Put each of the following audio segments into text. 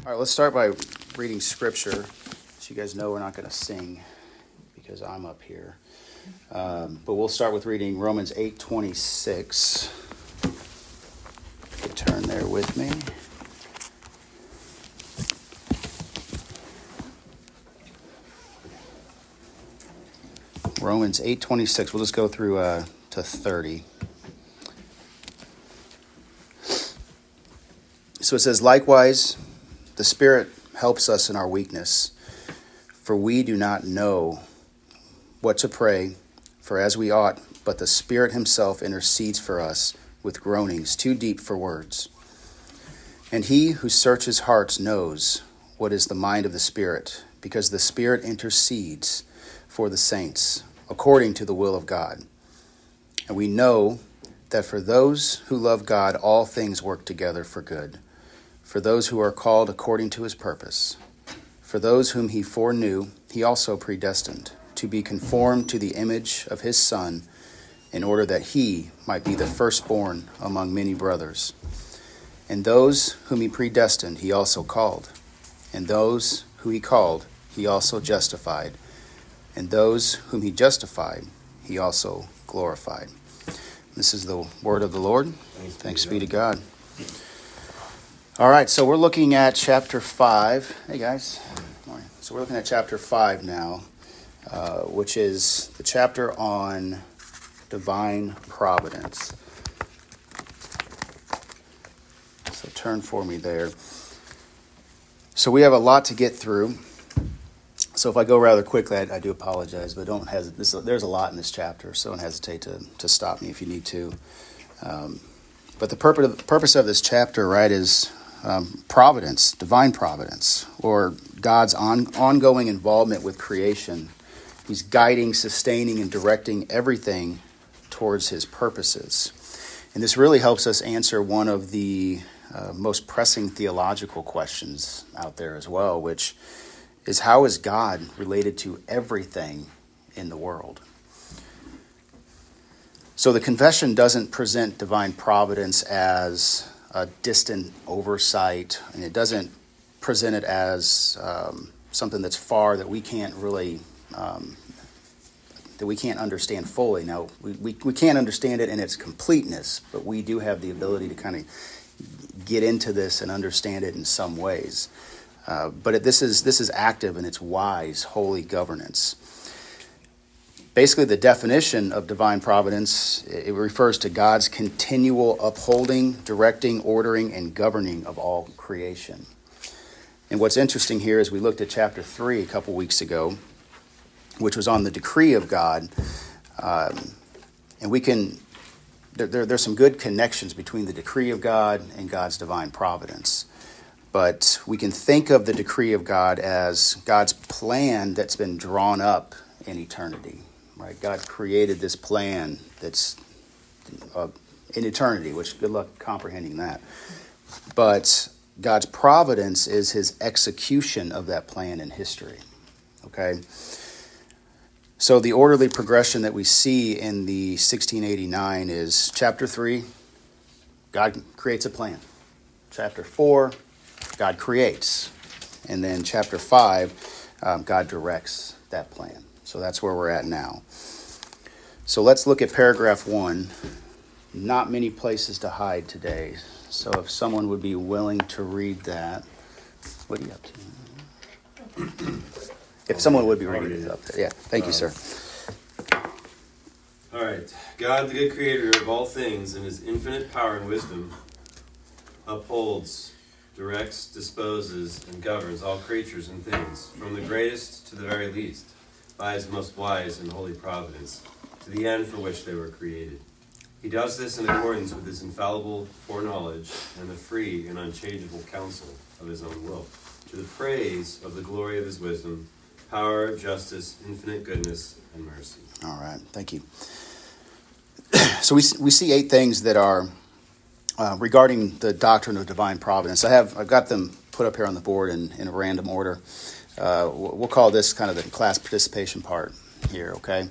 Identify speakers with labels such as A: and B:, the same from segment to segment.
A: All right, let's start by reading scripture. So you guys know we're not going to sing because I'm up here. But we'll start with reading Romans 8:26. You can turn there with me. Romans 8:26. We'll just go through to 30. So it says, likewise, the Spirit helps us in our weakness, for we do not know what to pray for as we ought, but the Spirit himself intercedes for us with groanings too deep for words. And he who searches hearts knows what is the mind of the Spirit, because the Spirit intercedes for the saints according to the will of God. And we know that for those who love God, all things work together for good, for those who are called according to his purpose. For those whom he foreknew, he also predestined to be conformed to the image of his Son, in order that he might be the firstborn among many brothers. And those whom he predestined, he also called. And those who he called, he also justified. And those whom he justified, he also glorified. This is the word of the Lord. Thanks be to God. All right, so we're looking at chapter 5. Hey, guys. Morning. So we're looking at chapter 5 now, which is the chapter on divine providence. So turn for me there. So we have a lot to get through. So if I go rather quickly, I do apologize, but don't hesitate. There's a lot in this chapter, so don't hesitate to stop me if you need to. But the purpose of this chapter, right, is providence, divine providence, or God's ongoing involvement with creation. He's guiding, sustaining, and directing everything towards his purposes. And this really helps us answer one of the most pressing theological questions out there as well, which is, how is God related to everything in the world? So the confession doesn't present divine providence as a distant oversight, and it doesn't present it as something that's far that we can't really that we can't understand fully. Now, we can't understand it in its completeness, but we do have the ability to kind of get into this and understand it in some ways. But this is active and it's wise, holy governance. Basically, the definition of divine providence, it refers to God's continual upholding, directing, ordering, and governing of all creation. And what's interesting here is we looked at chapter 3 a couple weeks ago, which was on the decree of God. And we can, there's some good connections between the decree of God and God's divine providence. But we can think of the decree of God as God's plan that's been drawn up in eternity. Right? God created this plan that's in eternity, which good luck comprehending that. But God's providence is his execution of that plan in history. Okay? So the orderly progression that we see in the 1689 is chapter 3, God creates a plan. Chapter 4, God creates. And then chapter 5, God directs that plan. So that's where we're at now. So let's look at paragraph 1. Not many places to hide today. So if someone would be willing to read that. What are you up to? If someone would be reading it up there. Yeah, thank you, sir.
B: All right. God, the good creator of all things, in his infinite power and wisdom, upholds, directs, disposes, and governs all creatures and things, from the greatest to the very least, by his most wise and holy providence, to the end for which they were created. He does this in accordance with his infallible foreknowledge and the free and unchangeable counsel of his own will, to the praise of the glory of his wisdom, power, justice, infinite goodness, and mercy.
A: All right, thank you. So we see 8 things that are regarding the doctrine of divine providence. I've got them put up here on the board in a random order. We'll call this kind of the class participation part here, okay?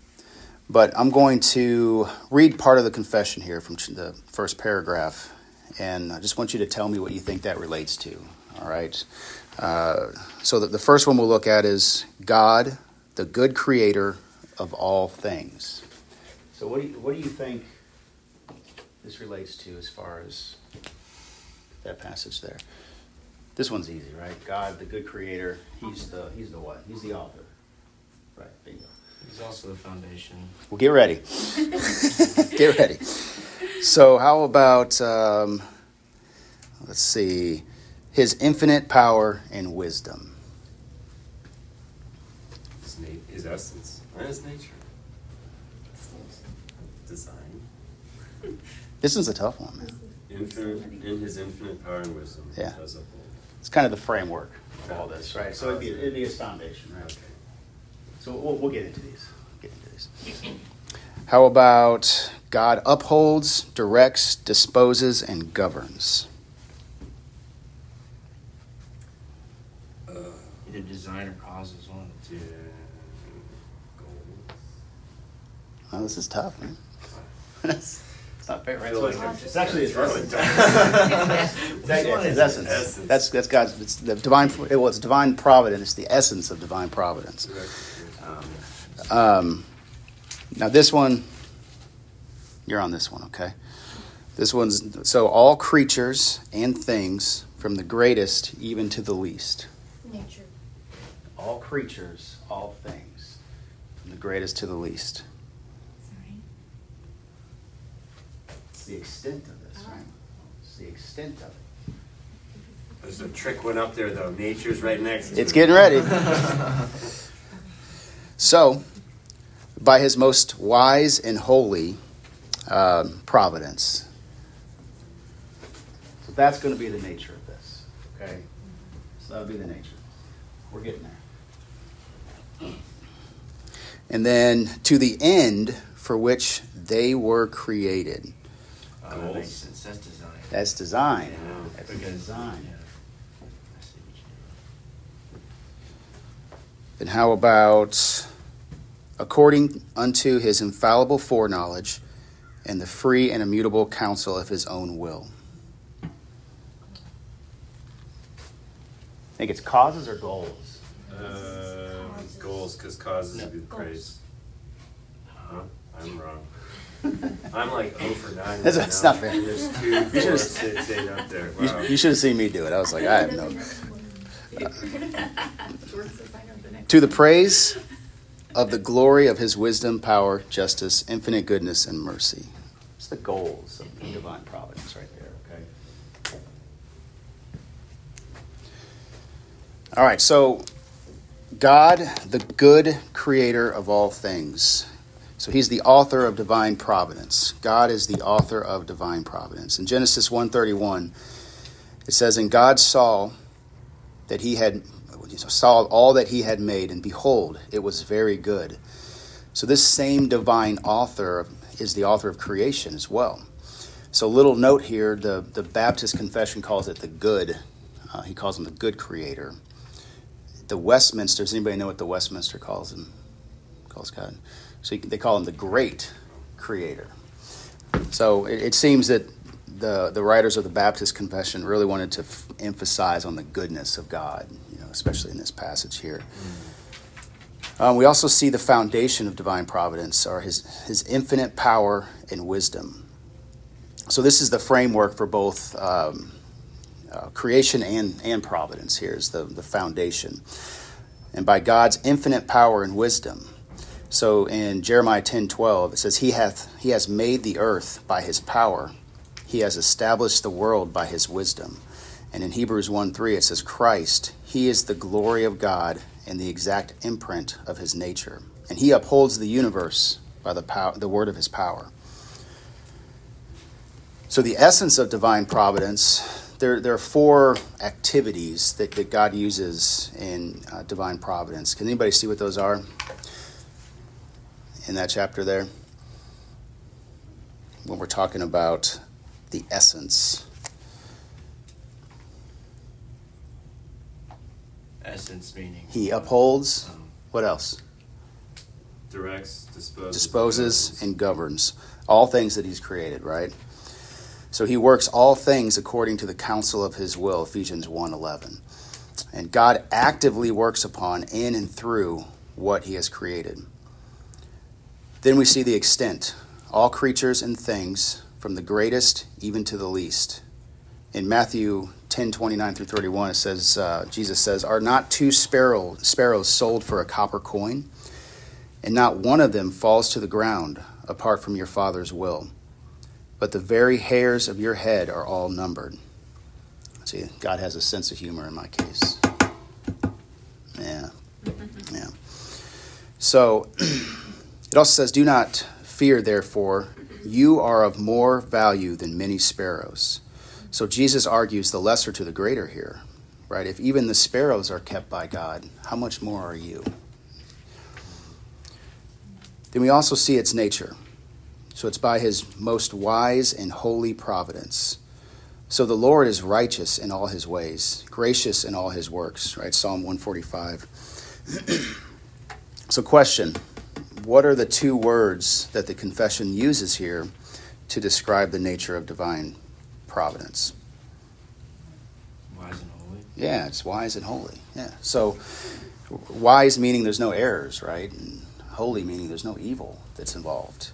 A: But I'm going to read part of the confession here from the first paragraph, and I just want you to tell me what you think that relates to. All right. So the first one we'll look at is God, the good creator of all things. So what do you think this relates to as far as that passage there? This one's easy, right? God, the good creator. He's the what? He's the author. Right. Bingo.
C: He's also the foundation.
A: Well, get ready. Get ready. So how about, let's see, his infinite power and wisdom.
B: His essence. And his nature. Design.
A: This one's a tough one, man.
B: In his infinite power and wisdom.
A: Yeah.
B: Does uphold.
A: It's kind of the framework of all this, right? So it'd be his foundation, right?
B: Okay.
A: So we'll get into these. How about God upholds, directs, disposes, and governs?
C: Either design or causes one.
B: Yeah.
A: Oh, this is tough, man. It's not fair, right?
B: Like
A: It's actually his essence.
C: It's
A: His essence. That's God's. It's the divine. Well, it's divine providence. It's the essence of divine providence. Now this one, you're on this one, okay? This one's so all creatures and things, from the greatest even to the least.
D: Nature.
A: All creatures, all things, from the greatest to the least.
D: Sorry.
A: It's the extent of this, right? It's the extent of it.
B: There's a trick one up there, though. Nature's right next to
A: It's
B: it.
A: getting ready. So, by his most wise and holy providence. So that's going to be the nature of this, okay? So that'll be the nature. We're getting there. And then, to the end for which they were created.
C: That makes sense. That's design.
A: That's design.
B: Yeah.
A: That's design.
C: Yeah. I see what you mean.
A: Then how about according unto his infallible foreknowledge and the free and immutable counsel of his own will? I think it's causes or goals.
B: Goals, because causes would be the
D: Goals.
B: praise. Huh? I'm wrong. I'm like 0 for 9.
A: That's
B: right
A: not
B: now.
A: fair.
B: There's 2, 4, 6, 8 up there. Wow.
A: You should have seen me do it. I was like, I have no.
D: To
A: To the praise of the glory of his wisdom, power, justice, infinite goodness, and mercy. It's the goals of divine providence right there, okay? All right, so God, the good creator of all things. So he's the author of divine providence. God is the author of divine providence. In Genesis 1:31, it says, "And God saw all that he had made, and behold, it was very good." So this same divine author is the author of creation as well. So little note here, the Baptist confession calls it the good. He calls him the good creator. The Westminster, does anybody know what the Westminster calls him? Calls God. So they call him the great creator. So it seems that the writers of the Baptist confession really wanted to emphasize on the goodness of God, especially in this passage here. We also see the foundation of divine providence, or his infinite power and wisdom. So this is the framework for both creation and providence. Here is the foundation. And by God's infinite power and wisdom. So in Jeremiah 10:12, it says, He has made the earth by his power. He has established the world by his wisdom. And in Hebrews 1:3, it says, Christ, he is the glory of God and the exact imprint of his nature. And he upholds the universe by the word of his power. So the essence of divine providence, there are 4 activities that God uses in divine providence. Can anybody see what those are in that chapter there? When we're talking about the essence.
C: Essence meaning.
A: He upholds. What else?
B: Directs, disposes,
A: Disposes and governs all things that he's created, right? So he works all things according to the counsel of his will, Ephesians 1:11. And God actively works upon, in and through what he has created. Then we see the extent. All creatures and things, from the greatest even to the least. In Matthew 10:29 through 31, it says, Jesus says, "Are not two sparrows sold for a copper coin? And not one of them falls to the ground apart from your Father's will. But the very hairs of your head are all numbered." See, God has a sense of humor in my case. Yeah. So, it also says, "Do not fear, therefore. You are of more value than many sparrows." So Jesus argues the lesser to the greater here, right? If even the sparrows are kept by God, how much more are you? Then we also see its nature. So it's by his most wise and holy providence. So the Lord is righteous in all his ways, gracious in all his works, right? Psalm 145. So question, what are the two words that the confession uses here to describe the nature of divine providence?
C: Wise and holy.
A: Yeah, it's wise and holy. Yeah. So wise meaning there's no errors, right? And holy meaning there's no evil that's involved.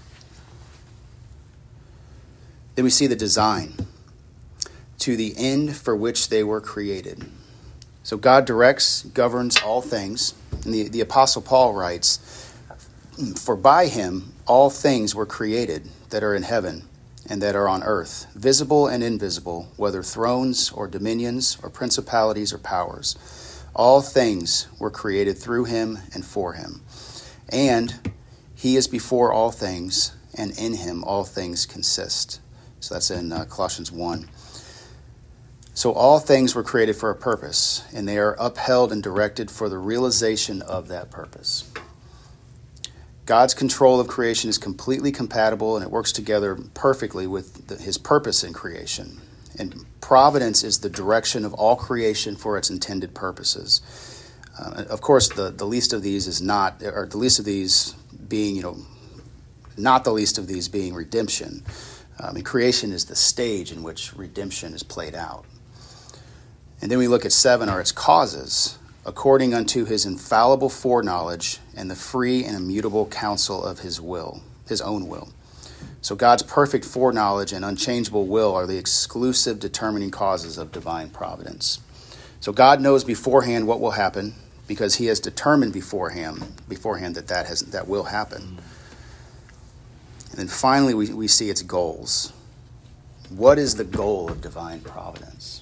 A: Then we see the design, to the end for which they were created. So God directs, governs all things. And the Apostle Paul writes, "For by him all things were created that are in heaven and that are on earth, visible and invisible, whether thrones or dominions or principalities or powers. All things were created through him and for him. And he is before all things, and in him all things consist." So that's in Colossians 1. So all things were created for a purpose, and they are upheld and directed for the realization of that purpose. God's control of creation is completely compatible, and it works together perfectly with his purpose in creation. And providence is the direction of all creation for its intended purposes. Of course, the least of these is not, or the least of these being, not the least of these being redemption. And creation is the stage in which redemption is played out. And then we look at 7 are its causes, according unto his infallible foreknowledge and the free and immutable counsel of his will, his own will. So God's perfect foreknowledge and unchangeable will are the exclusive determining causes of divine providence. So God knows beforehand what will happen because he has determined beforehand that will happen. And then finally, we see its goals. What is the goal of divine providence?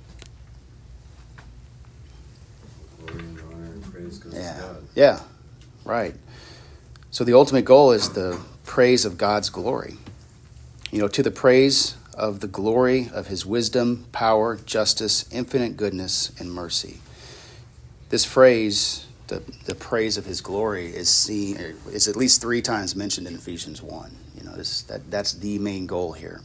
B: Glory and honor and praise goes to God.
A: Yeah, right. So the ultimate goal is the praise of God's glory. To the praise of the glory of his wisdom, power, justice, infinite goodness, and mercy. This phrase, the praise of his glory, is at least 3 times mentioned in Ephesians 1. That's the main goal here.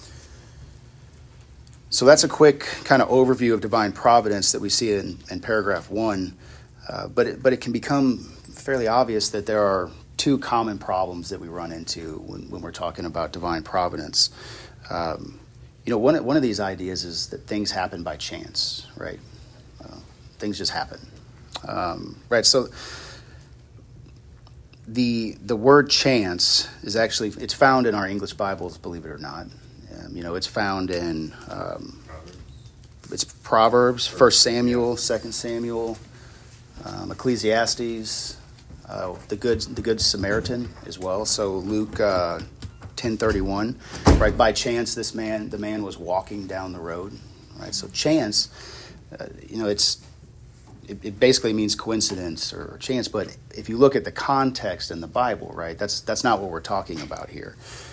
A: So that's a quick kind of overview of divine providence that we see in paragraph 1. But it can become fairly obvious that there are 2 common problems that we run into when we're talking about divine providence. One of these ideas is that things happen by chance, right? Things just happen. Right, so the word chance is actually, it's found in our English Bibles, believe it or not. It's found in it's Proverbs, 1 Samuel, 2 Samuel, Ecclesiastes, the Good Samaritan as well. So Luke 10:31, right? By chance, the man was walking down the road, right? So chance, it basically means coincidence or chance, but if you look at the context in the Bible, right, that's not what we're talking about here.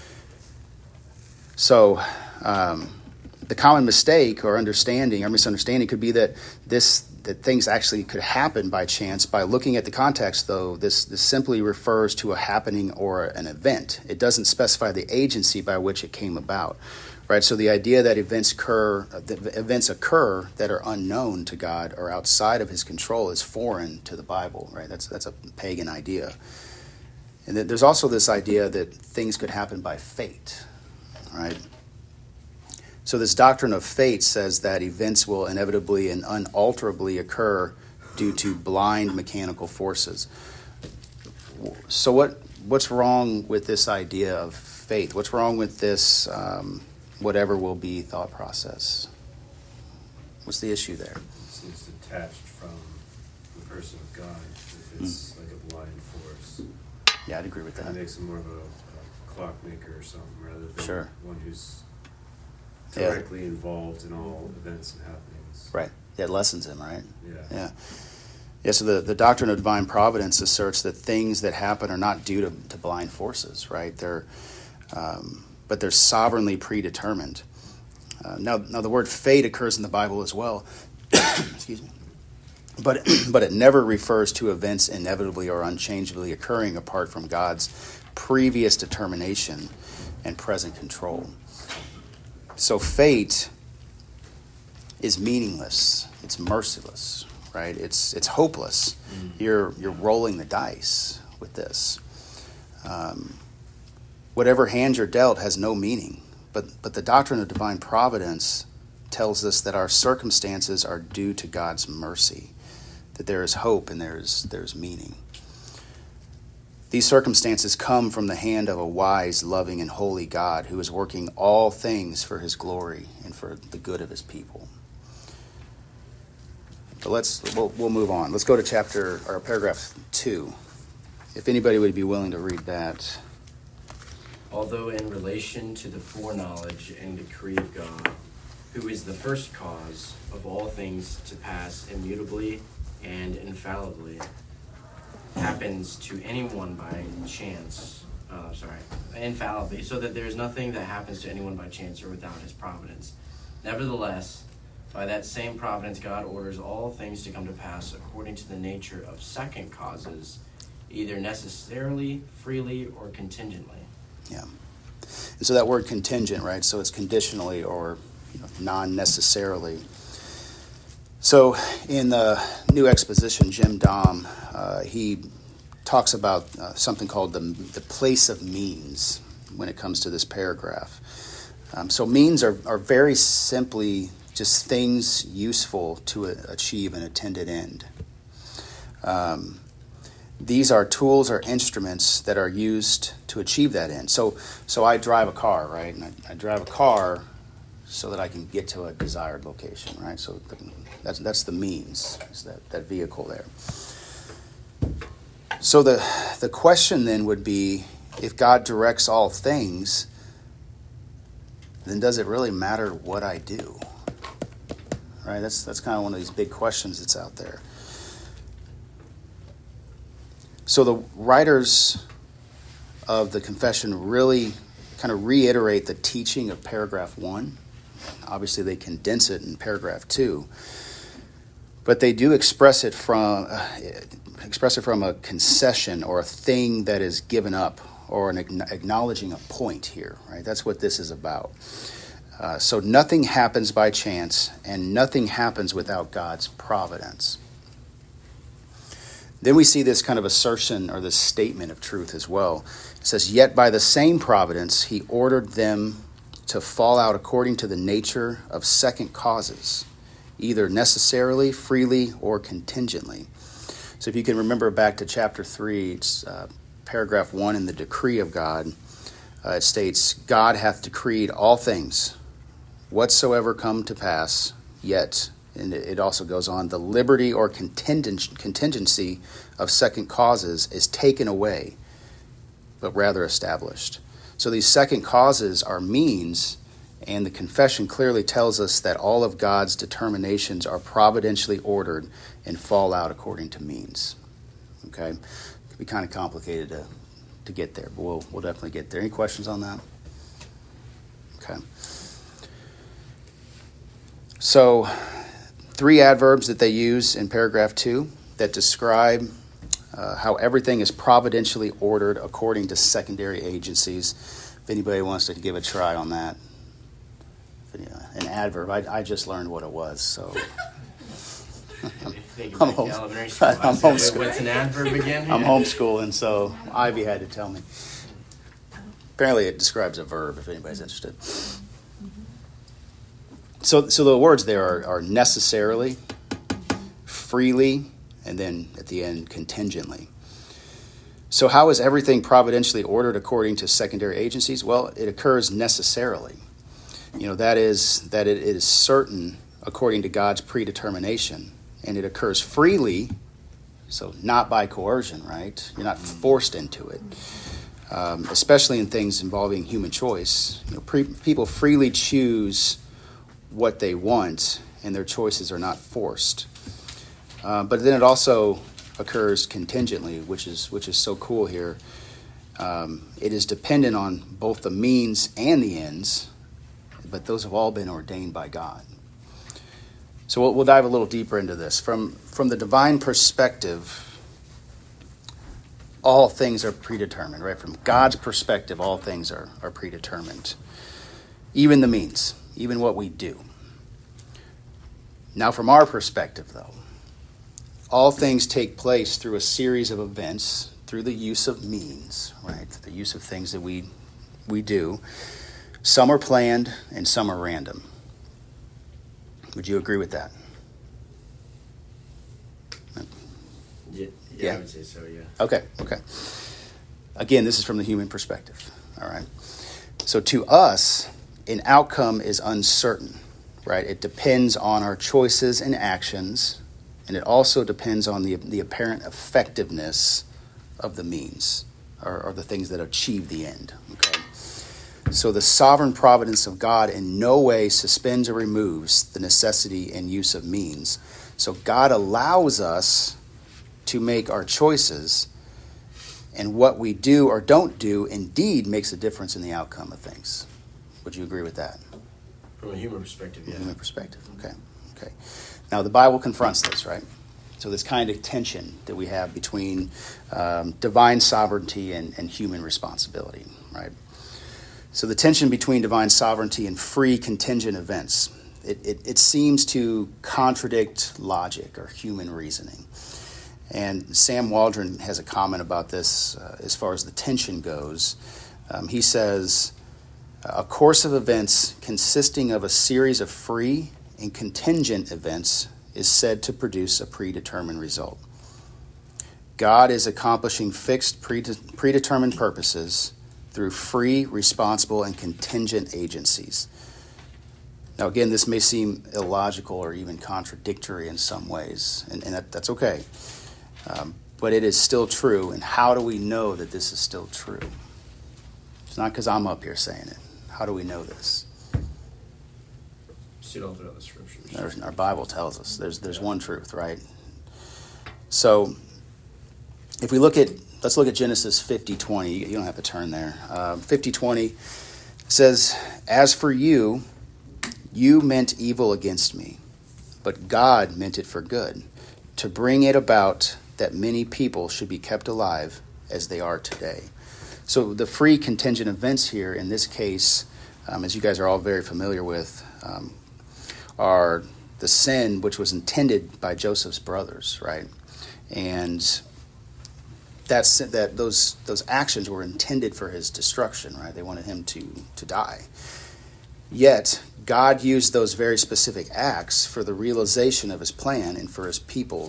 A: So the common mistake or understanding or misunderstanding could be that things actually could happen by chance. By looking at the context, though, this simply refers to a happening or an event. It doesn't specify the agency by which it came about. Right, so the idea that events occur that are unknown to God or outside of his control is foreign to the Bible, right? That's a pagan idea. And there's also this idea that things could happen by fate, right? So this doctrine of fate says that events will inevitably and unalterably occur due to blind mechanical forces. So what's wrong with this idea of faith? What's wrong with this whatever will be thought process? What's the issue there?
B: It seems detached from the person of God. If it's like a blind force,
A: Yeah, I'd agree with
B: it
A: that.
B: makes him more of a clockmaker or something rather than
A: Sure.
B: one who's
A: Yeah.
B: directly involved in all events and happenings.
A: Right. Yeah, it lessens him, right?
B: Yeah.
A: Yeah. Yeah, so the doctrine of divine providence asserts that things that happen are not due to blind forces, right? But they're sovereignly predetermined. Now the word fate occurs in the Bible as well. Excuse me. But it never refers to events inevitably or unchangeably occurring apart from God's previous determination and present control. So fate is meaningless. It's merciless, right? It's hopeless. You're rolling the dice with this. Whatever hand you're dealt has no meaning. But the doctrine of divine providence tells us that our circumstances are due to God's mercy, that there is hope and there's meaning. These circumstances come from the hand of a wise, loving, and holy God who is working all things for his glory and for the good of his people. But we'll move on. Let's go to paragraph 2. If anybody would be willing to read that.
C: Although in relation to the foreknowledge and decree of God, who is the first cause of all things to pass immutably and infallibly, happens to anyone by chance, infallibly, so that there is nothing that happens to anyone by chance or without his providence. Nevertheless, by that same providence, God orders all things to come to pass according to the nature of second causes, either necessarily, freely, or contingently.
A: Yeah. And so that word contingent, right? So it's conditionally or non-necessarily. So in the New Exposition, Jim Dom, he talks about something called the place of means when it comes to this paragraph. So means are very simply just things useful to achieve an intended end. These are tools or instruments that are used to achieve that end. So I drive a car, right? And I drive a car so that I can get to a desired location, right? So that's the means, is that vehicle there. So the question then would be, if God directs all things, then does it really matter what I do? Right? That's kind of one of these big questions that's out there. So the writers of the confession really kind of reiterate the teaching of paragraph 1. Obviously, they condense it in paragraph 2, but they do express it from a concession or a thing that is given up, or an acknowledging a point here. Right? That's what this is about. So nothing happens by chance, and nothing happens without God's providence. Then we see this kind of assertion or this statement of truth as well. It says, yet by the same providence, he ordered them to fall out according to the nature of second causes, either necessarily, freely, or contingently. So if you can remember back to chapter 3, it's paragraph 1 in the decree of God. It states, God hath decreed all things, whatsoever come to pass, yet... And it also goes on, the liberty or contingency of second causes is taken away, but rather established. So these second causes are means, and the confession clearly tells us that all of God's determinations are providentially ordered and fall out according to means. Okay? It can be kind of complicated to get there, but we'll definitely get there. Any questions on that? Okay. So... 3 adverbs that they use in paragraph 2 that describe how everything is providentially ordered according to secondary agencies. If anybody wants to give a try on that. An adverb, I just learned what it was, so...
C: I'm homeschooling. What's an adverb again?
A: I'm homeschooling, so Ivy had to tell me. Apparently it describes a verb, if anybody's interested. So the words there are necessarily, freely, and then at the end, contingently. So how is everything providentially ordered according to secondary agencies? Well, it occurs necessarily. That is that it is certain according to God's predetermination, and it occurs freely, so not by coercion, right? You're not forced into it, especially in things involving human choice. People freely choose what they want, and their choices are not forced. But then it also occurs contingently, which is so cool here. It is dependent on both the means and the ends, but those have all been ordained by God. So we'll dive a little deeper into this. From the divine perspective, all things are predetermined, right? From God's perspective, all things are predetermined. Even the means, even what we do. Now, from our perspective, though, all things take place through a series of events, through the use of means, right? The use of things that we do. Some are planned and some are random. Would you agree with that?
C: Yeah, I would say so, yeah.
A: Okay. Again, this is from the human perspective, all right? So to us, an outcome is uncertain, right? It depends on our choices and actions, and it also depends on the apparent effectiveness of the means, or the things that achieve the end, okay? So the sovereign providence of God in no way suspends or removes the necessity and use of means. So God allows us to make our choices, and what we do or don't do indeed makes a difference in the outcome of things. Would you agree with that?
C: From a human perspective, yeah.
A: Human perspective, okay. Now the Bible confronts this, right? So this kind of tension that we have between divine sovereignty and human responsibility, right? So the tension between divine sovereignty and free contingent events, it seems to contradict logic or human reasoning. And Sam Waldron has a comment about this as far as the tension goes. He says, a course of events consisting of a series of free and contingent events is said to produce a predetermined result. God is accomplishing fixed predetermined purposes through free, responsible, and contingent agencies. Now, again, this may seem illogical or even contradictory in some ways, and that's okay. But it is still true, and how do we know that this is still true? It's not because I'm up here saying it. How do we know this?
C: See it all throughout the scriptures.
A: Our Bible tells us there's one truth, right? So, if we let's look at Genesis 50:20. You don't have to turn there. 50:20 says, "As for you, you meant evil against me, but God meant it for good, to bring it about that many people should be kept alive as they are today." So the free contingent events here, in this case, as you guys are all very familiar with, are the sin which was intended by Joseph's brothers, right? And those actions were intended for his destruction, right? They wanted him to die. Yet God used those very specific acts for the realization of his plan and for his people.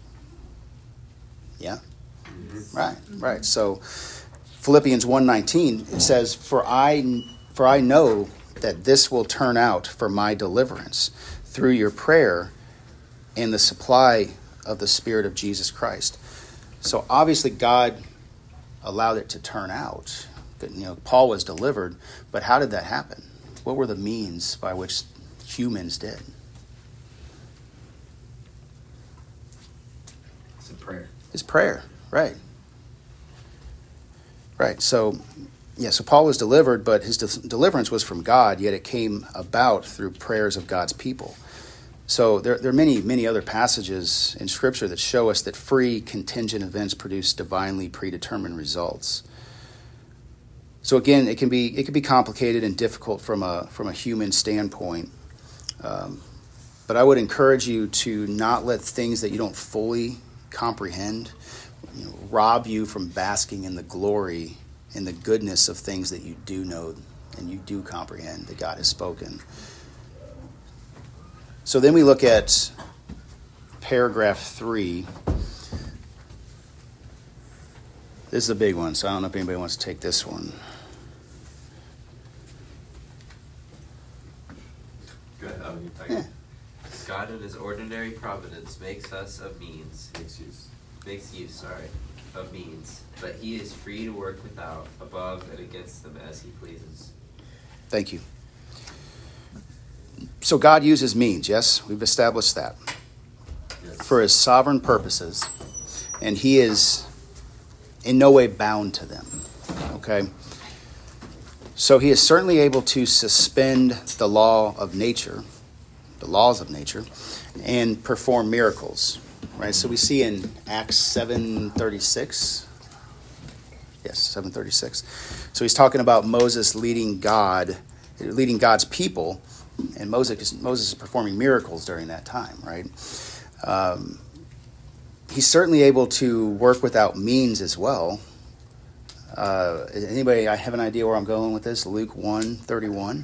A: Yeah? Mm-hmm. Right. So Philippians 1:19, it says, For I know that this will turn out for my deliverance through your prayer and the supply of the Spirit of Jesus Christ. So obviously God allowed it to turn out. Paul was delivered, but how did that happen? What were the means by which humans did?
C: It's a prayer.
A: It's prayer, right. Right, so Paul was delivered, but his deliverance was from God, yet it came about through prayers of God's people. So there are many, many other passages in Scripture that show us that free contingent events produce divinely predetermined results. So again, it can be complicated and difficult from a human standpoint. But I would encourage you to not let things that you don't fully comprehend rob you from basking in the glory and the goodness of things that you do know and you do comprehend that God has spoken. So then we look at paragraph 3. This is a big one, so I don't know if anybody wants to take this one.
E: Go ahead. You take
A: Yeah.
E: it. God in his ordinary providence makes use of means, but he is free to work without, above, and against them as he pleases.
A: Thank you. So God uses means, yes? We've established that.
B: Yes.
A: For his sovereign purposes, and he is in no way bound to them. Okay? So he is certainly able to suspend the laws of nature, and perform miracles. Right? So we see in Acts 7:36. Yes, 7:36. So he's talking about Moses leading God's people, and Moses is performing miracles during that time, right? He's certainly able to work without means as well. Anybody, I have an idea where I'm going with this? Luke 1:31.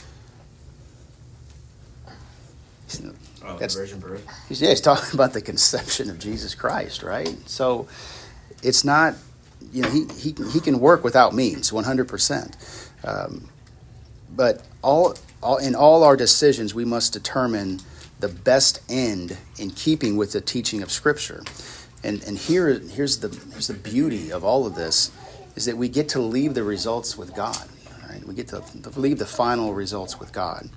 C: Oh,
A: That's-
C: the virgin birth.
A: He's talking about the conception of Jesus Christ, right? So it's not, he can work without means, 100%. But in all our decisions, we must determine the best end in keeping with the teaching of Scripture. And here's the beauty of all of this, is that we get to leave the results with God. Right? We get to leave the final results with God.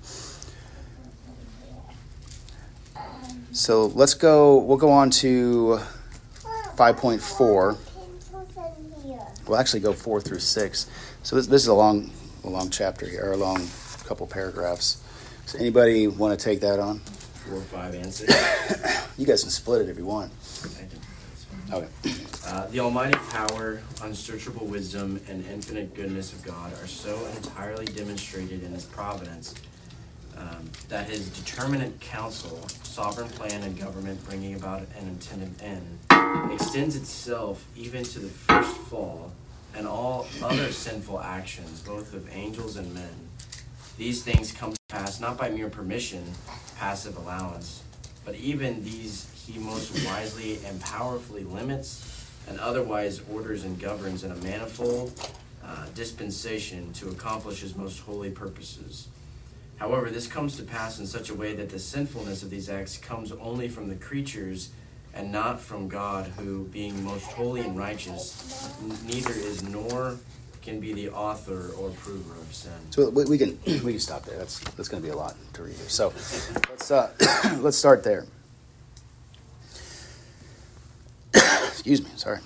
A: So we'll go on to 5.4. We'll actually go 4 through 6. So this is a long chapter here, or a long couple paragraphs. So anybody want to take that on?
C: 4, 5, and 6.
A: You guys can split it if you want. Okay.
C: The almighty power, unsearchable wisdom, and infinite goodness of God are so entirely demonstrated in his providence that his determinate counsel, sovereign plan, and government bringing about an intended end extends itself even to the first fall and all other sinful actions, both of angels and men. These things come to pass not by mere permission, passive allowance, but even these he most wisely and powerfully limits and otherwise orders and governs in a manifold dispensation to accomplish his most holy purposes. However, this comes to pass in such a way that the sinfulness of these acts comes only from the creatures and not from God, who, being most holy and righteous, neither is nor can be the author or prover of sin.
A: So we can stop there. That's going to be a lot to read here. So let's start there. Excuse me. Sorry.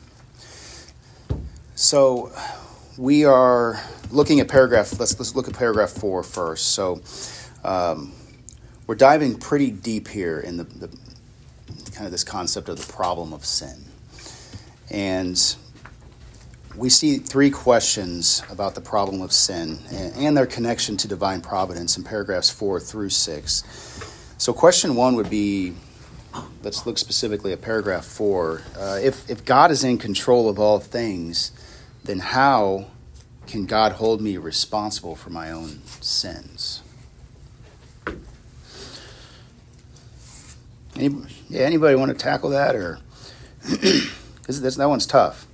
A: So we are looking at paragraph. Let's look at paragraph 4 first. So we're diving pretty deep here in the kind of this concept of the problem of sin, and we see 3 questions about the problem of sin and their connection to divine providence in paragraphs 4 through 6. So question 1 would be, let's look specifically at paragraph 4. If God is in control of all things, then how can God hold me responsible for my own sins? Anybody want to tackle that, or that one's tough,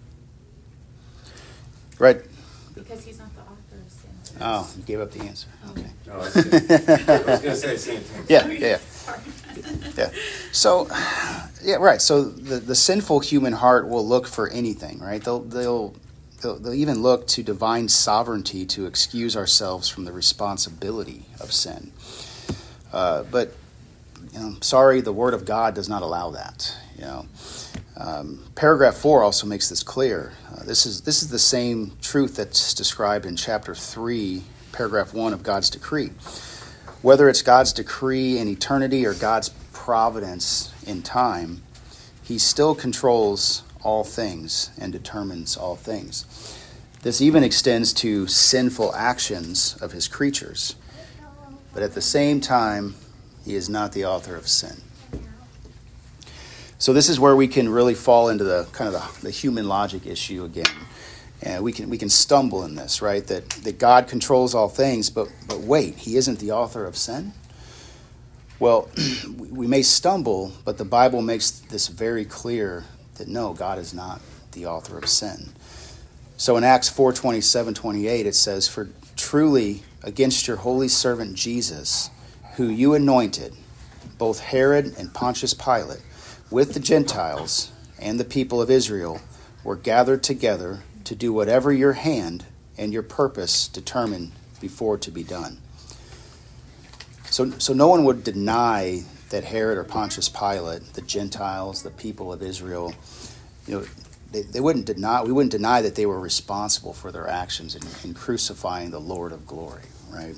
A: right?
D: Because he's not the author of sin.
A: Oh, you gave up the answer. Okay.
B: No, I was going to say the same thing.
A: Yeah.
D: Sorry.
A: Yeah. So, right. So the sinful human heart will look for anything, right? They'll even look to divine sovereignty to excuse ourselves from the responsibility of sin. But sorry, the Word of God does not allow that. Paragraph 4 also makes this clear. This is the same truth that's described in chapter 3, paragraph 1 of God's decree. Whether it's God's decree in eternity or God's providence in time, he still controls all things and determines all things. This even extends to sinful actions of his creatures. But at the same time, he is not the author of sin. So this is where we can really fall into the kind of the human logic issue again. And we can stumble in this, right? That God controls all things, but wait, he isn't the author of sin? Well, we may stumble, but the Bible makes this very clear that no, God is not the author of sin. So in Acts 4:27-28, it says, "For truly against your holy servant Jesus, who you anointed, both Herod and Pontius Pilate, with the Gentiles and the people of Israel, were gathered together to do whatever your hand and your purpose determined before to be done." So no one would deny that Herod or Pontius Pilate, the Gentiles, the people of Israel, we wouldn't deny that they were responsible for their actions in crucifying the Lord of glory, right?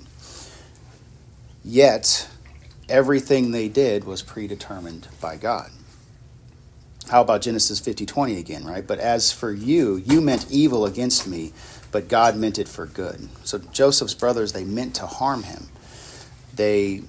A: Yet, everything they did was predetermined by God. How about Genesis 50:20 again, right? "But as for you, you meant evil against me, but God meant it for good." So Joseph's brothers, they meant to harm him. They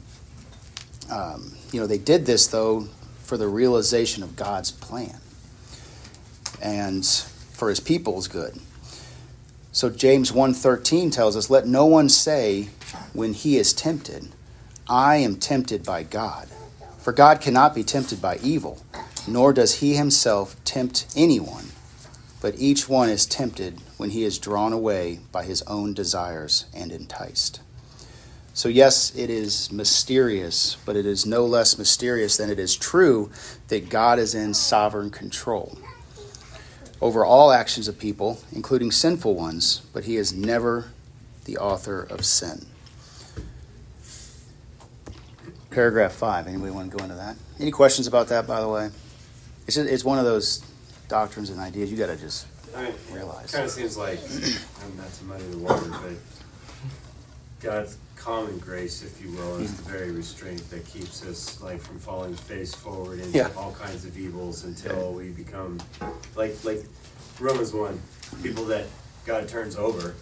A: did this, though, for the realization of God's plan and for his people's good. So James 1:13 tells us, "Let no one say when he is tempted, 'I am tempted by God.' For God cannot be tempted by evil, nor does he himself tempt anyone. But each one is tempted when he is drawn away by his own desires and enticed." So yes, it is mysterious, but it is no less mysterious than it is true that God is in sovereign control over all actions of people, including sinful ones, but he is never the author of sin. Paragraph 5. Anybody want to go into that? Any questions about that, by the way? It's one of those doctrines and ideas you got to just realize.
B: It kind of seems like, I'm not to muddy the water, but God's common grace, if you will, is the very restraint that keeps us from falling face forward into all kinds of evils until we become like Romans 1, people that God turns over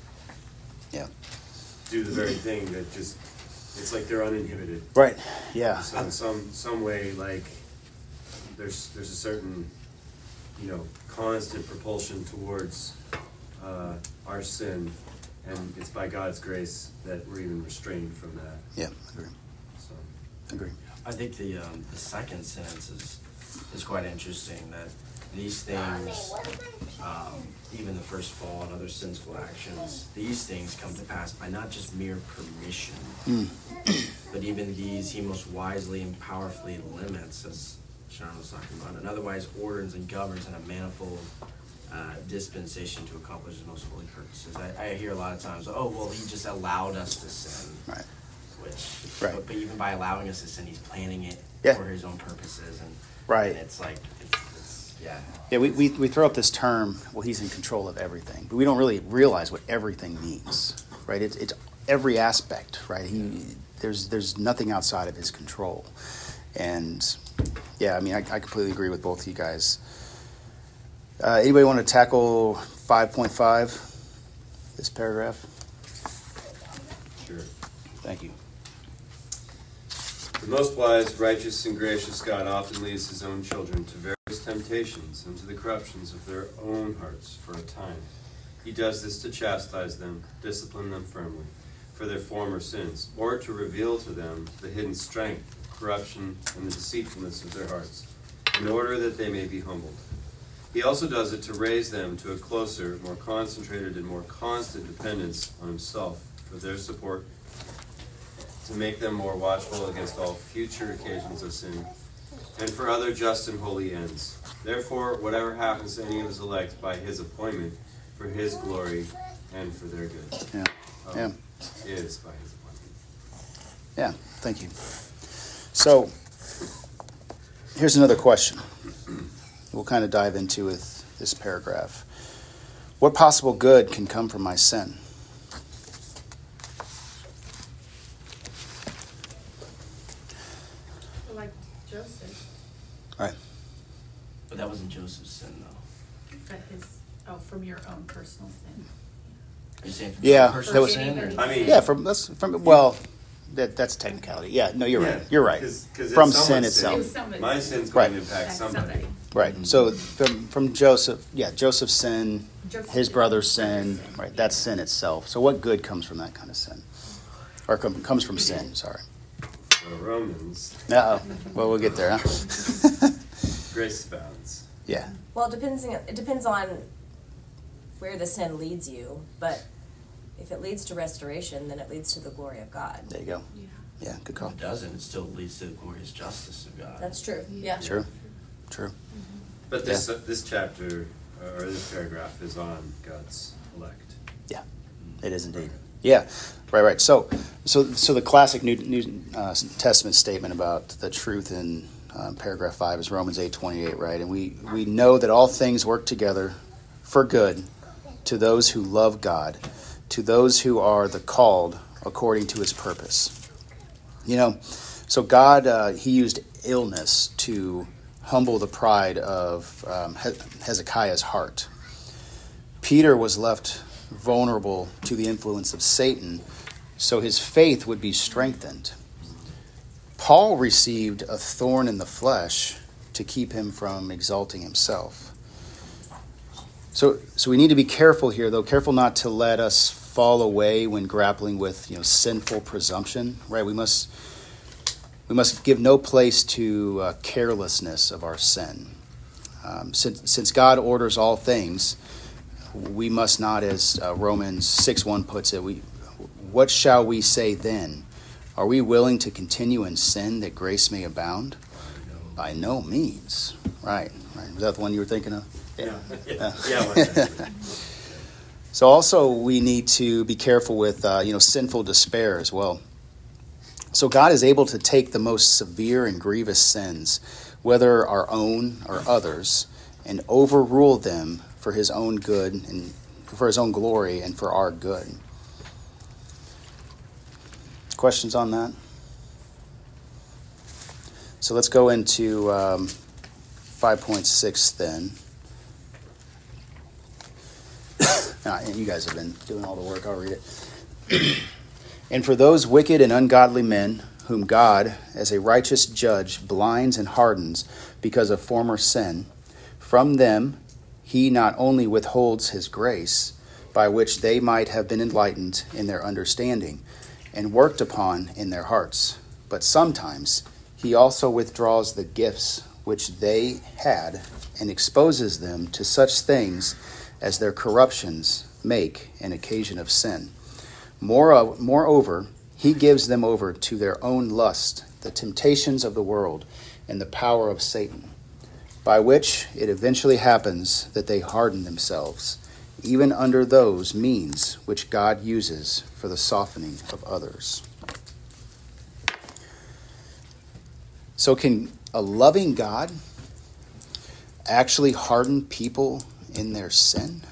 B: do the very thing that just, it's like they're uninhibited.
A: Right. Yeah.
B: So in some way, there's a certain constant propulsion towards our sin. And it's by God's grace that we're even restrained from that.
A: Yeah, agree.
B: So.
A: Agree.
C: I think the second sentence is quite interesting, that these things, even the first fall and other sinful actions, these things come to pass by not just mere permission, but even these he most wisely and powerfully limits, as Sharon was talking about, and otherwise orders and governs in a manifold dispensation to accomplish his most holy purposes. I hear a lot of times, he just allowed us to sin.
A: Right.
C: But even by allowing us to sin, he's planning it for his own purposes. And,
A: right.
C: And it's like,
A: Yeah, we throw up this term, well, he's in control of everything. But we don't really realize what everything means, right? It's every aspect, right? There's nothing outside of his control. And, I completely agree with both of you guys. Anybody want to tackle 5.5, this paragraph?
B: Sure.
A: Thank you.
B: The most wise, righteous, and gracious God often leads his own children to various temptations and to the corruptions of their own hearts for a time. He does this to chastise them, discipline them firmly for their former sins, or to reveal to them the hidden strength, corruption, and the deceitfulness of their hearts, in order that they may be humbled. He also does it to raise them to a closer, more concentrated, and more constant dependence on himself for their support, to make them more watchful against all future occasions of sin, and for other just and holy ends. Therefore, whatever happens to any of his elect by his appointment, for his glory and for their good. Is by his appointment.
A: Yeah, thank you. So, here's another question we'll kind of dive into with this paragraph. What possible good can come from my sin?
D: Like Joseph,
A: Right.
C: But that wasn't Joseph's sin, though.
D: but from your own personal sin.
C: Are you saying from
A: Yeah,
C: your personal
A: that was-
C: sin? Or?
B: I mean,
A: that's a technicality. Yeah, no, you're
B: Yeah,
A: right. You're right.
B: 'cause it's
A: From
B: someone's
A: sin
B: sin.
A: itself.
D: It's somebody.
B: my sin's going
A: Right.
B: to impact somebody.
A: Right. So from Joseph, Joseph's sin, his brother's sin, right? That's sin itself. So what good comes from that kind of sin? Or comes from sin, sorry.
B: So Romans,
A: Uh-oh. Well, we'll get there, huh?
B: grace abounds.
A: Yeah.
F: Well, it depends on where the sin leads you, but if it leads to restoration, then it leads to the glory of God.
A: There you go. Yeah, good call.
C: If it doesn't, it still leads to the glorious justice of God.
F: That's true. Yeah.
A: True. True.
B: But this chapter, or this paragraph, is on God's elect.
A: Yeah, it is indeed. Yeah, right. So the classic New Testament statement about the truth in paragraph 5 is Romans 8:28, right? And we know that all things work together for good to those who love God, to those who are the called according to his purpose. You know, so God, he used illness to humble the pride of Hezekiah's heart. Peter was left vulnerable to the influence of Satan, so his faith would be strengthened. Paul received a thorn in the flesh to keep him from exalting himself. So we need to be careful here, though, careful not to let us fall away when grappling with sinful presumption. Right? We must give no place to carelessness of our sin. Since God orders all things, we must not, as Romans 6:1 puts it, what shall we say then? Are we willing to continue in sin that grace may abound? By no means. Right. Was that the one you were thinking of?
B: Yeah.
A: So also we need to be careful with sinful despair as well. So God is able to take the most severe and grievous sins, whether our own or others, and overrule them for his own good and for his own glory and for our good. Questions on that? So let's go into 5.6 then. You guys have been doing all the work. I'll read it. And for those wicked and ungodly men whom God, as a righteous judge, blinds and hardens because of former sin, from them he not only withholds his grace, by which they might have been enlightened in their understanding and worked upon in their hearts, but sometimes he also withdraws the gifts which they had and exposes them to such things as their corruptions make an occasion of sin. Moreover, he gives them over to their own lust, the temptations of the world, and the power of Satan, by which it eventually happens that they harden themselves, even under those means which God uses for the softening of others. So can a loving God actually harden people in their sin?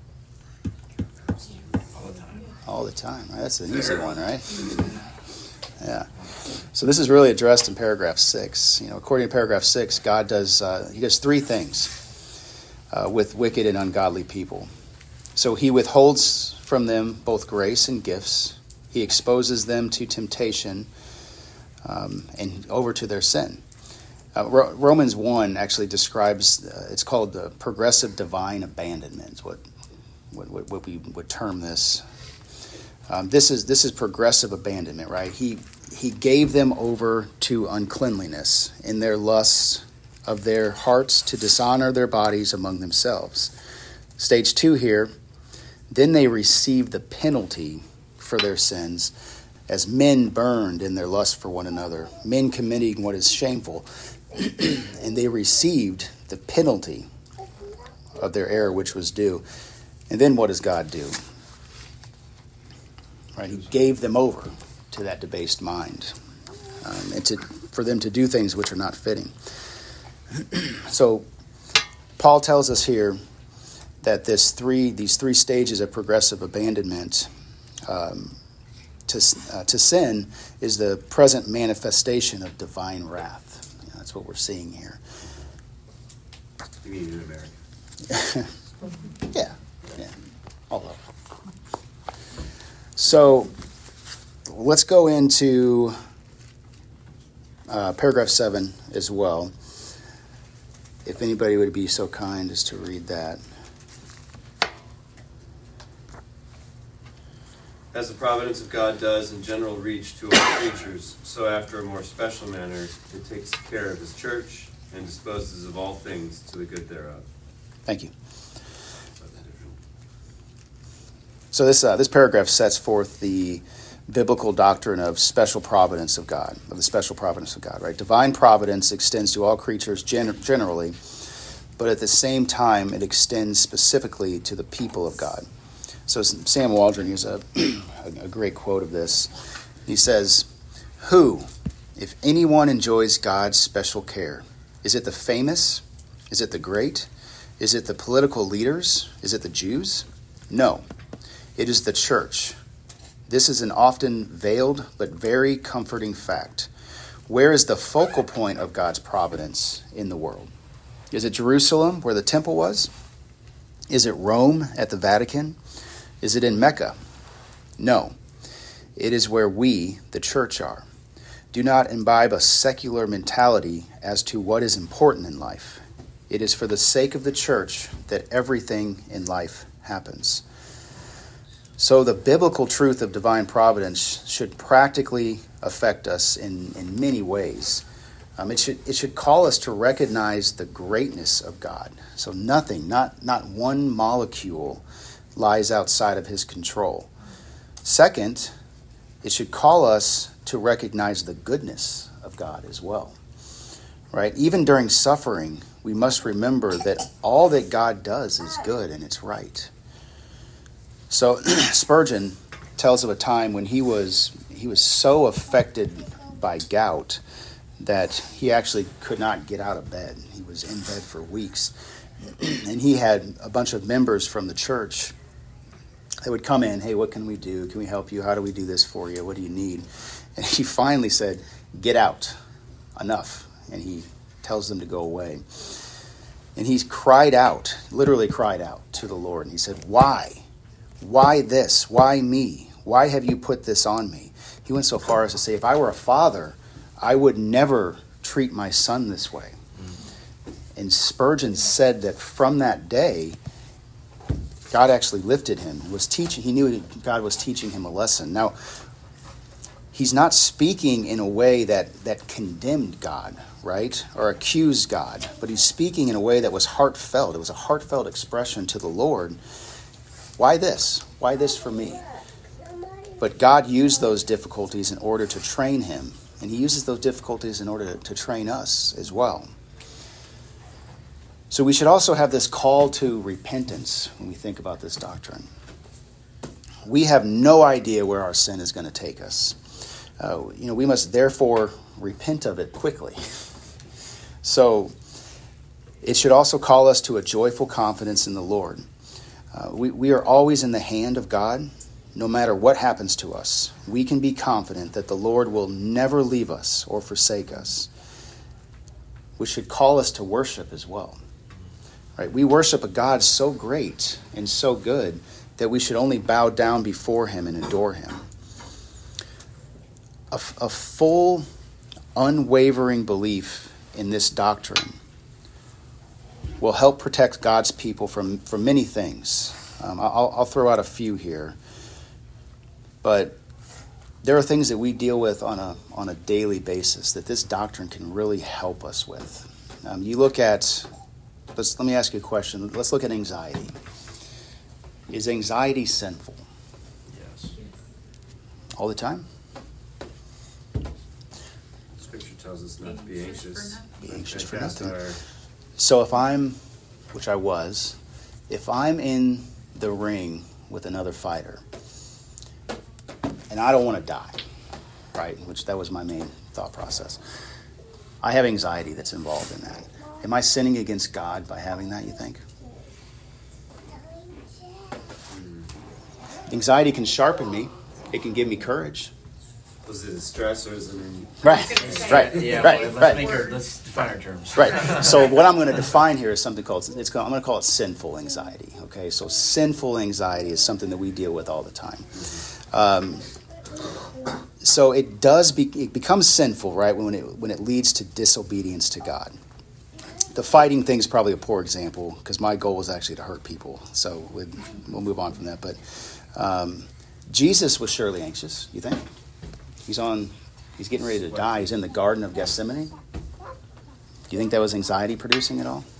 A: All the time, right? That's an easy one, right? Yeah. So this is really addressed in paragraph 6. According to paragraph 6, God does he does three things with wicked and ungodly people. So he withholds from them both grace and gifts. He exposes them to temptation and over to their sin. Romans 1 actually describes, it's called the progressive divine abandonment, is what we would term this. This is progressive abandonment, right? He gave them over to uncleanliness in their lusts of their hearts to dishonor their bodies among themselves. Stage 2 here, then they received the penalty for their sins as men burned in their lust for one another, men committing what is shameful, and they received the penalty of their error which was due. And then what does God do? Right, he gave them over to that debased mind, and for them to do things which are not fitting. So Paul tells us here that these three stages of progressive abandonment to sin is the present manifestation of divine wrath. That's what we're seeing here.
B: You mean in America?
A: Yeah, all over. So let's go into paragraph 7 as well. If anybody would be so kind as to read that.
B: As the providence of God does in general reach to all creatures, so after a more special manner it takes care of his church and disposes of all things to the good thereof.
A: Thank you. So this paragraph sets forth the biblical doctrine of special providence of God, of the special providence of God, right? Divine providence extends to all creatures generally, but at the same time it extends specifically to the people of God. So Sam Waldron has a great quote of this. He says, "Who, if anyone enjoys God's special care, is it the famous? Is it the great? Is it the political leaders? Is it the Jews? No, it is the church. This is an often veiled but very comforting fact. Where is the focal point of God's providence in the world? Is it Jerusalem, where the temple was? Is it Rome at the Vatican? Is it in Mecca? No, it is where we, the church, are. Do not imbibe a secular mentality as to what is important in life. It is for the sake of the church that everything in life happens." So the biblical truth of divine providence should practically affect us in many ways. It should call us to recognize the greatness of God. So nothing, not one molecule, lies outside of his control. Second, it should call us to recognize the goodness of God as well. Right? Even during suffering, we must remember that all that God does is good and it's right. So Spurgeon tells of a time when he was so affected by gout that he actually could not get out of bed. He was in bed for weeks. And he had a bunch of members from the church that would come in, "Hey, what can we do? Can we help you? How do we do this for you? What do you need?" And he finally said, "Get out. Enough." And he tells them to go away. And he cried out, literally cried out to the Lord. And he said, "Why? Why this? Why me? Why have you put this on me?" He went so far as to say, if I were a father, I would never treat my son this way. And Spurgeon said that from that day, God actually lifted him, was teaching. He knew God was teaching him a lesson. Now, he's not speaking in a way that condemned God, right, or accused God, but he's speaking in a way that was heartfelt. It was a heartfelt expression to the Lord. Why this? Why this for me? But God used those difficulties in order to train him, and he uses those difficulties in order to train us as well. So we should also have this call to repentance when we think about this doctrine. We have no idea where our sin is going to take us. We must therefore repent of it quickly. So it should also call us to a joyful confidence in the Lord. We are always in the hand of God. No matter what happens to us, we can be confident that the Lord will never leave us or forsake us, which should call us to worship as well. Right? We worship a God so great and so good that we should only bow down before him and adore him. A full, unwavering belief in this doctrine will help protect God's people from many things. I'll throw out a few here. But there are things that we deal with on a daily basis that this doctrine can really help us with. You look at, let me ask you a question. Let's look at anxiety. Is anxiety sinful?
C: Yes.
A: All the time?
B: Scripture tells us not to be anxious.
A: Be anxious for
B: Cast
A: nothing.
B: our-
A: So if I'm in the ring with another fighter, and I don't want to die, right? Which that was my main thought process. I have anxiety that's involved in that. Am I sinning against God by having that, you think? Anxiety can sharpen me. It can give me courage.
B: Was it a stress or is it an...
A: Right.
C: Yeah,
A: Right.
C: let's define our terms.
A: Right. So what I'm going to define here is something called, I'm going to call it sinful anxiety. Okay. So sinful anxiety is something that we deal with all the time. So it becomes sinful, right, when it leads to disobedience to God. The fighting thing is probably a poor example because my goal is actually to hurt people. So we'll move on from that. But Jesus was surely anxious, you think? He's getting ready to die. He's in the Garden of Gethsemane. Do you think that was anxiety producing at all?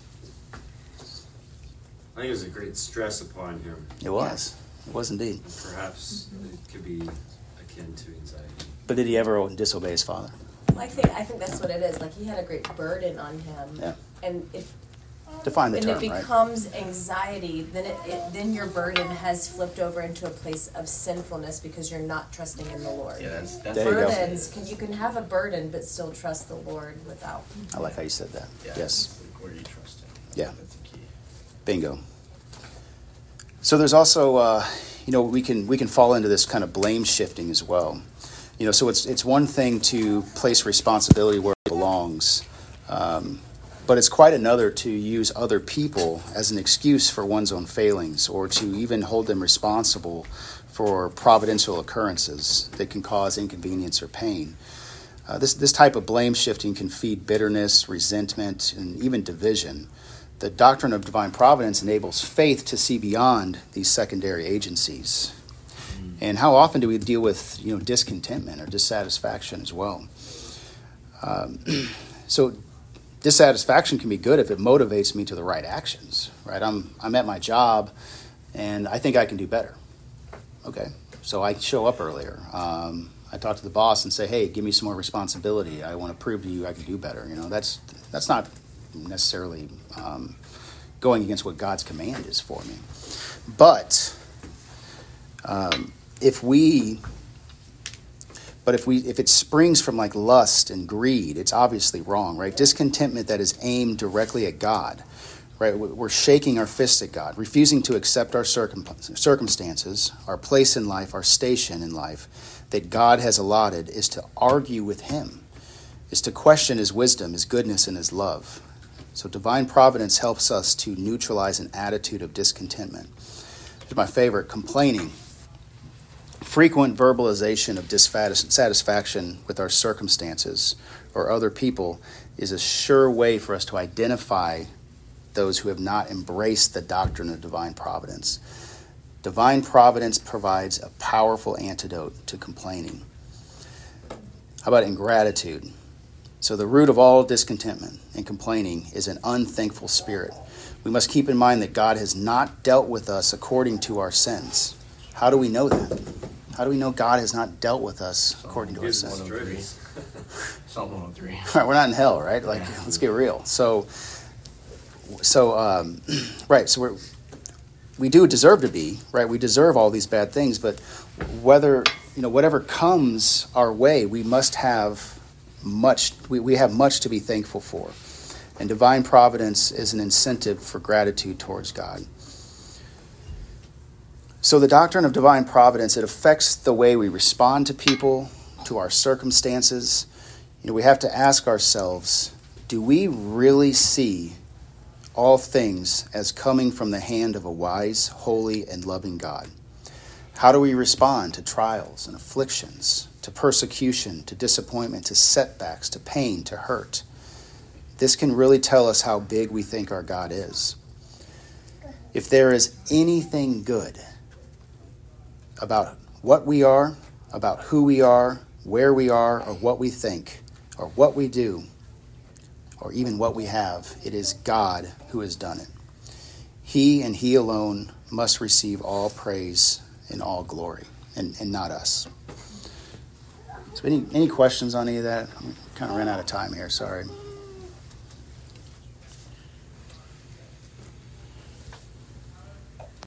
B: I think it was a great stress upon him.
A: It was. It was indeed.
B: Perhaps it could be akin to anxiety.
A: But did he ever disobey his father?
F: I think that's what it is. Like, he had a great burden on him.
A: Yeah.
F: And if
A: Define the
F: when
A: term,
F: it
A: right?
F: becomes anxiety, then your burden has flipped over into a place of sinfulness because you're not trusting in the Lord.
C: Yeah, that's
A: There you go.
F: Burdens, you can have a burden but still trust the Lord without.
A: I like how you said that.
C: Yeah,
A: Yes.
C: it's like where you trust him.
A: Yeah.
C: That's the key.
A: Bingo. So there's also, we can fall into this kind of blame shifting as well. So it's one thing to place responsibility where it belongs, but it's quite another to use other people as an excuse for one's own failings, or to even hold them responsible for providential occurrences that can cause inconvenience or pain. This type of blame shifting can feed bitterness, resentment, and even division. The doctrine of divine providence enables faith to see beyond these secondary agencies. And how often do we deal with discontentment or dissatisfaction as well? So dissatisfaction can be good if it motivates me to the right actions. Right? I'm at my job, and I think I can do better. Okay, so I show up earlier. I talk to the boss and say, "Hey, give me some more responsibility. I want to prove to you I can do better." That's not necessarily going against what God's command is for me, but if it springs from like lust and greed, it's obviously wrong, right? Discontentment that is aimed directly at God, right? We're shaking our fist at God, refusing to accept our circumstances, our place in life, our station in life that God has allotted, is to argue with him, is to question his wisdom, his goodness, and his love. So divine providence helps us to neutralize an attitude of discontentment. Here's my favorite: complaining. Frequent verbalization of dissatisfaction with our circumstances or other people is a sure way for us to identify those who have not embraced the doctrine of divine providence. Divine providence provides a powerful antidote to complaining. How about ingratitude? So the root of all discontentment and complaining is an unthankful spirit. We must keep in mind that God has not dealt with us according to our sins. How do we know that? How do we know God has not dealt with us according to our
B: Here's
A: sins?
B: the stress.
C: Psalm 103.
A: Right, we're not in hell, right? Like, let's get real. So we do deserve to be, right? We deserve all these bad things, but whatever comes our way, we must have much. We have much to be thankful for, and divine providence is an incentive for gratitude towards God. So the doctrine of divine providence, it affects the way we respond to people, to our circumstances. We have to ask ourselves, do we really see all things as coming from the hand of a wise, holy, and loving God? How do we respond to trials and afflictions, to persecution, to disappointment, to setbacks, to pain, to hurt? This can really tell us how big we think our God is. If there is anything good about what we are, about who we are, where we are, or what we think, or what we do, or even what we have, it is God who has done it. He and He alone must receive all praise and all glory, and not us. So any questions on any of that? I kind of ran out of time here, sorry.